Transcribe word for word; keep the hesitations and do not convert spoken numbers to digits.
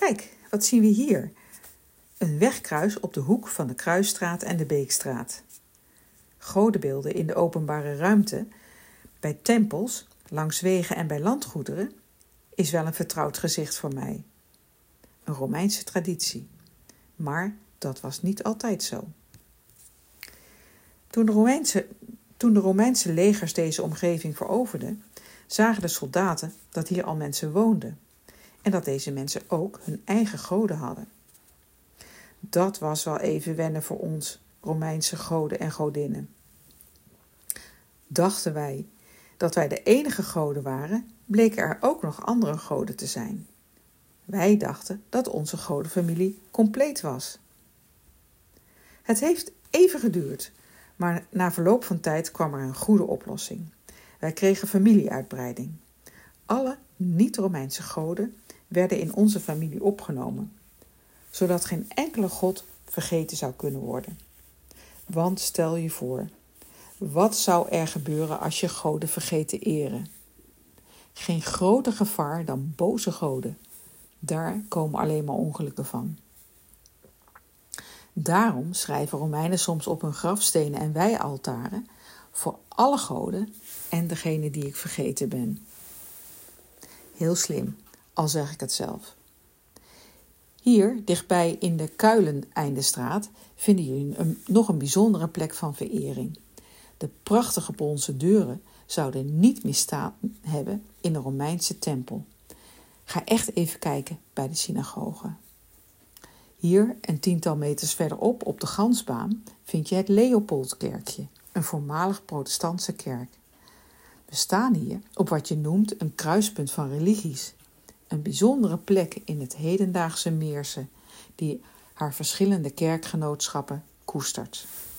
Kijk, wat zien we hier? Een wegkruis op de hoek van de Kruisstraat en de Beekstraat. Godenbeelden in de openbare ruimte, bij tempels, langs wegen en bij landgoederen, is wel een vertrouwd gezicht voor mij. Een Romeinse traditie. Maar dat was niet altijd zo. Toen de Romeinse, toen de Romeinse legers deze omgeving veroverden, zagen de soldaten dat hier al mensen woonden en dat deze mensen ook hun eigen goden hadden. Dat was wel even wennen voor ons, Romeinse goden en godinnen. Dachten wij dat wij de enige goden waren, bleken er ook nog andere goden te zijn. Wij dachten dat onze godenfamilie compleet was. Het heeft even geduurd, maar na verloop van tijd kwam er een goede oplossing. Wij kregen familieuitbreiding. Alle niet-Romeinse goden werden in onze familie opgenomen, zodat geen enkele god vergeten zou kunnen worden. Want stel je voor, wat zou er gebeuren als je goden vergeet te eren? Geen groter gevaar dan boze goden. Daar komen alleen maar ongelukken van. Daarom schrijven Romeinen soms op hun grafstenen en weialtaren voor alle goden en degene die ik vergeten ben. Heel slim, al zeg ik het zelf. Hier, dichtbij in de Kuilen-Eindestraat, vinden jullie een, nog een bijzondere plek van verering. De prachtige bronzen deuren zouden niet misstaan hebben in de Romeinse tempel. Ga echt even kijken bij de synagoge. Hier, een tiental meters verderop op de Gansbaan, vind je het Leopoldkerkje, een voormalig protestantse kerk. We staan hier op wat je noemt een kruispunt van religies. Een bijzondere plek in het hedendaagse Meersen, die haar verschillende kerkgenootschappen koestert.